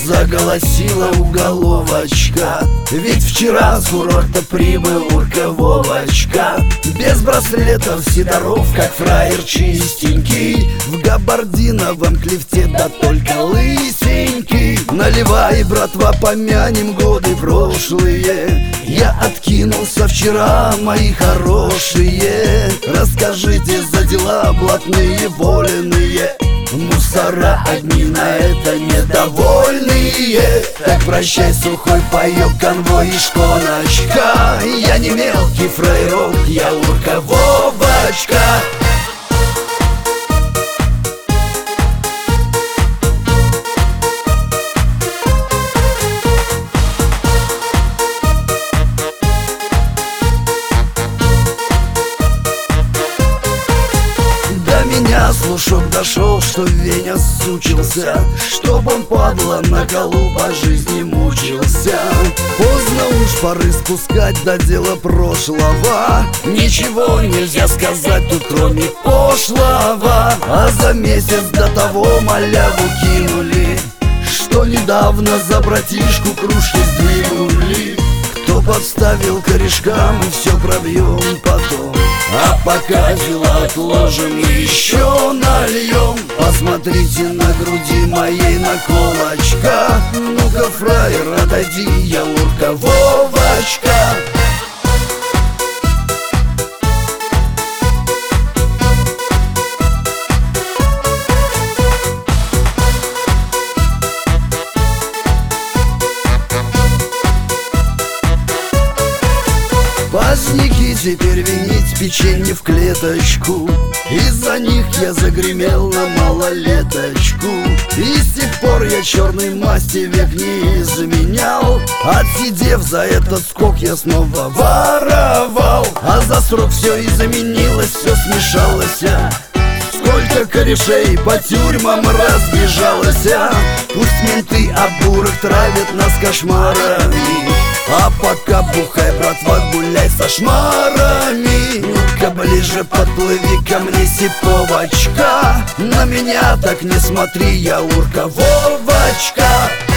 заголосила уголовочка. Ведь вчера с курорта прибыл урка Вовочка. Без браслетов, сидоров, как фраер чистенький, в габардиновом клифте, да только лысенький. Наливай, братва, помянем годы прошлые. Я откинулся вчера, мои хорошие. Расскажите за дела блатные, вольные. Мусора одни на это недовольные. Так прощай, сухой паёк, конвой и шконочка. Я не мелкий фраерок, я урка Вовочка. Меня слушок дошел, что Веня сучился, чтоб он, падла, на колу по жизни мучился. Поздно уж поры спускать до дела прошлого. Ничего нельзя сказать тут, кроме пошлого. А за месяц до того маляву кинули, что недавно за братишку кружки сдвинули. Кто подставил корешка, мы все пробьем потом. А пока дела отложим и еще нальем. Посмотрите на груди моей наколочка. Ну-ка, фраер, отойди, я урка Вовочка. Поздники теперь винить печенье в клеточку. Из-за них я загремел на малолеточку. И с тех пор я черной масти век не изменял. Отсидев за этот скок, я снова воровал. А за срок все изменилось, все смешалось. Сколько корешей по тюрьмам разбежалось. Пусть менты обурок травят нас кошмарами, а пока бухай, братва, гуляй со шмарами. Ну-ка ближе подплыви ко мне, сиповочка. На меня так не смотри, я урка Вовочка.